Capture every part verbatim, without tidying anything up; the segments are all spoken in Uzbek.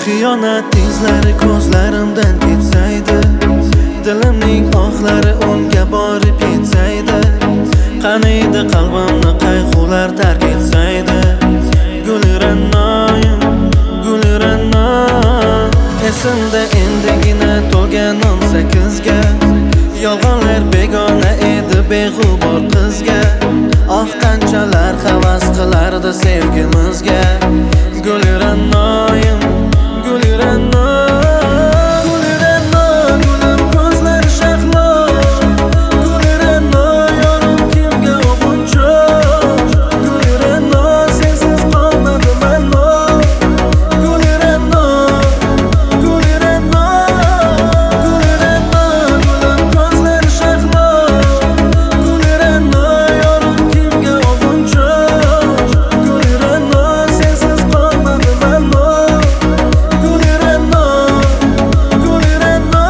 Xiyonat izlari ko'zlarimdan ketsaydi, dilimning ohlari unga borib yetsaydi, qani edi qalbimni qayg'ular tark etsaydi. Gulrannoyim, gulranno, esimda endigina to'lgan o'n sakkizga. Yolg'onlar begona edi beg'ubor qizga. Oh, qanchalar havas qilardi sevgimizga. Gulrannoyim, gulranno, gulranno, gulim ko'zlari shahlo, gulranno, yorim kimga o'g'uncho, gulranno, sensiz qolmadim ammo, gulranno, gulranno, gulranno, gulim ko'zlari shahlo, gulranno, yorim kimga o'g'uncho, gulranno, sensiz qolmadim ammo, gulranno, gulranno.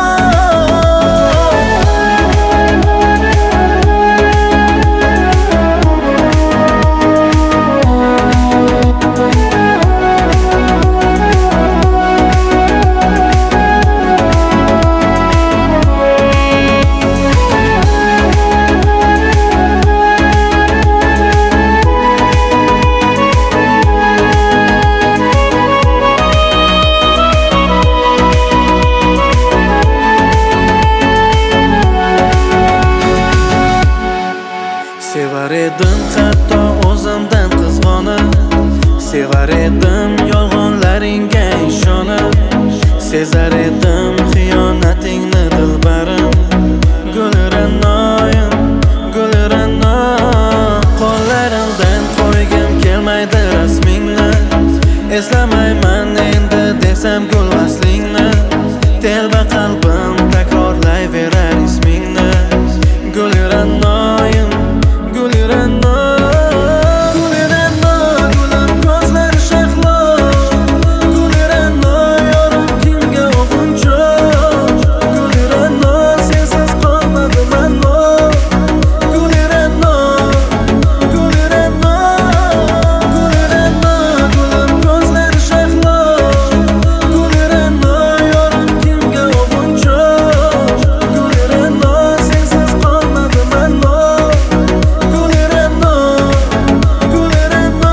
Sevar edim hatto o'zimdan qizg'onib, sevar edim yolg'onlaringga ishonib, sezar edim xiyonatingni dilbarim. Gulrannoyim, gulranno, qo'llarimdan qo'ygim kelmaydi rasmingni, eslamayman endi desam gul vaslingni, telba qalbim takrorlayverar ismingni. Gulrannoyim, gulranno, gulranno, gulim ko'zlari shahlo, gulranno, yorim kimga o'g'uncho, gulranno, sensiz qolmadim ammo, gulranno, gulranno, gulranno, gulim ko'zlari shahlo, gulranno, yorim kimga o'g'uncho, gulranno, sensiz qolmadim ammo, gulranno, gulranno.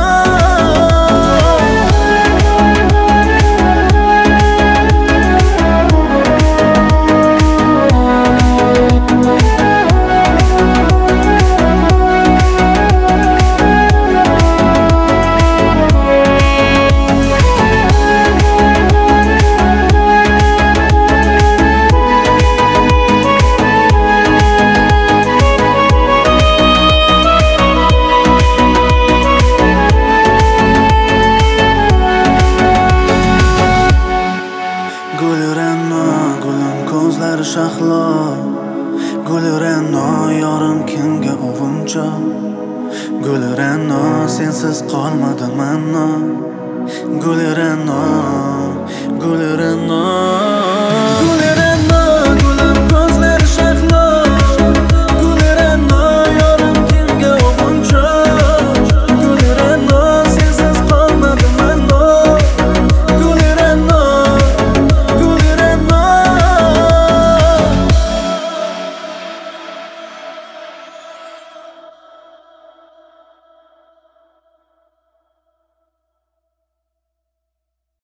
Gulranno, gulim ko'zlari shahlo, gulranno, yorim kimga o'g'uncho, gulranno, sensiz qolmadim ammo, gulranno.